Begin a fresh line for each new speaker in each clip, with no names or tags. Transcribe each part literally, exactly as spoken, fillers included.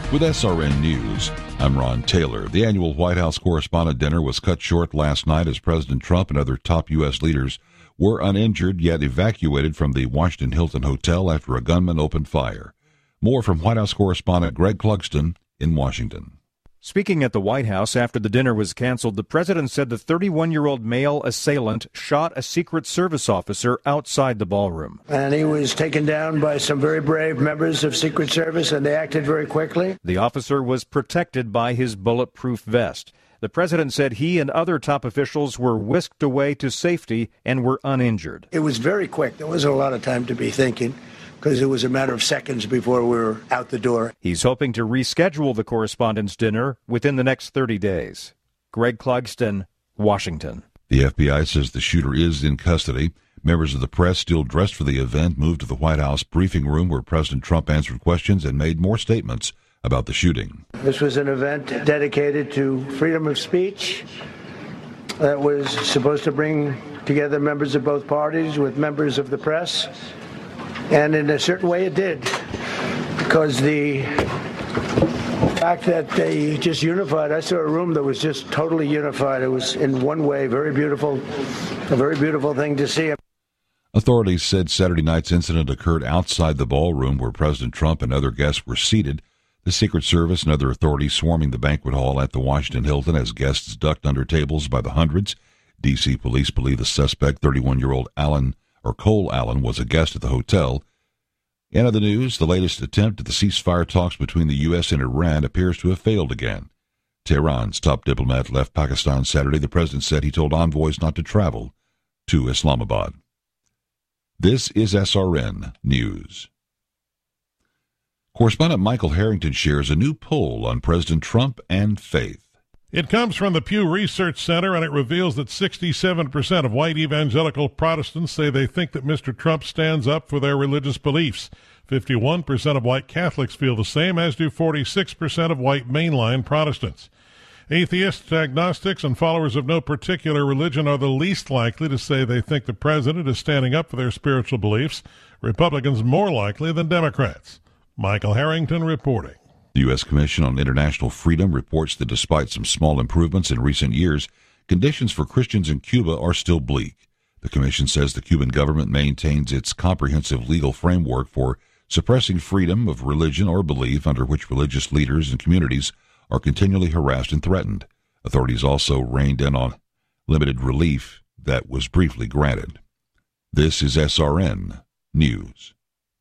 With S R N News, I'm Ron Taylor. The annual White House Correspondent Dinner was cut short last night as President Trump and other top U S leaders were uninjured yet evacuated from the Washington Hilton Hotel after a gunman opened fire. More from White House correspondent Greg Clugston in Washington.
Speaking at the White House after the dinner was canceled, the president said the thirty-one-year-old male assailant shot a Secret Service officer outside the ballroom.
And he was taken down by some very brave members of Secret Service, and they acted very quickly.
The officer was protected by his bulletproof vest. The president said he and other top officials were whisked away to safety and were uninjured.
It was very quick. There wasn't a lot of time to be thinking, because it was a matter of seconds before we were out the door.
He's hoping to reschedule the correspondents' dinner within the next thirty days. Greg Clugston, Washington.
The F B I says the shooter is in custody. Members of the press, still dressed for the event, moved to the White House briefing room where President Trump answered questions and made more statements about the shooting.
This was an event dedicated to freedom of speech that was supposed to bring together members of both parties with members of the press. And in a certain way it did, because the fact that they just unified, I saw a room that was just totally unified. It was in one way very beautiful, a very beautiful thing to see.
Authorities said Saturday night's incident occurred outside the ballroom where President Trump and other guests were seated. The Secret Service and other authorities swarming the banquet hall at the Washington Hilton as guests ducked under tables by the hundreds. D C police believe the suspect, thirty-one-year-old Allen or Cole Allen, was a guest at the hotel. In other news, the latest attempt at the ceasefire talks between the U S and Iran appears to have failed again. Tehran's top diplomat left Pakistan Saturday. The president said he told envoys not to travel to Islamabad. This is S R N News. Correspondent Michael Harrington shares a new poll on President Trump and faith.
It comes from the Pew Research Center, and it reveals that sixty-seven percent of white evangelical Protestants say they think that Mister Trump stands up for their religious beliefs. fifty-one percent of white Catholics feel the same, as do forty-six percent of white mainline Protestants. Atheists, agnostics, and followers of no particular religion are the least likely to say they think the president is standing up for their spiritual beliefs. Republicans more likely than Democrats. Michael Harrington reporting.
The U S Commission on International Freedom reports that despite some small improvements in recent years, conditions for Christians in Cuba are still bleak. The Commission says the Cuban government maintains its comprehensive legal framework for suppressing freedom of religion or belief, under which religious leaders and communities are continually harassed and threatened. Authorities also reined in on limited relief that was briefly granted. This is S R N News.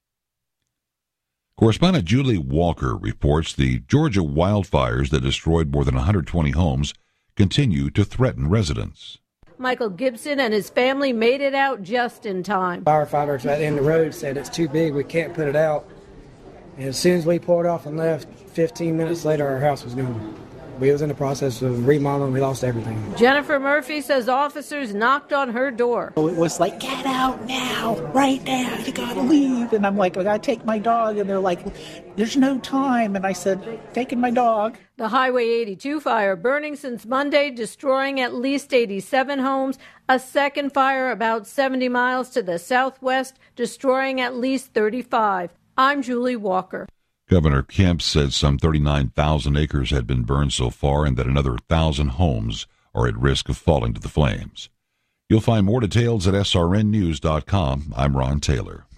Correspondent Julie Walker reports the Georgia wildfires that destroyed more than one hundred twenty homes continue to threaten residents.
Michael Gibson and his family made it out just in time.
Firefighters at the end of the road said it's too big, we can't put it out. And as soon as we pulled off and left, fifteen minutes later our house was gone. We was in the process of remodeling, we lost everything.
Jennifer Murphy says officers knocked on her door.
It was like, get out now, right now, you gotta leave. And I'm like, I gotta take my dog. And they're like, there's no time. And I said, taking my dog.
The Highway eighty-two fire burning since Monday, destroying at least eighty-seven homes. A second fire about seventy miles to the southwest, destroying at least thirty-five. I'm Julie Walker.
Governor Kemp said some thirty-nine thousand acres had been burned so far and that another one thousand homes are at risk of falling to the flames. You'll find more details at S R N news dot com. I'm Ron Taylor.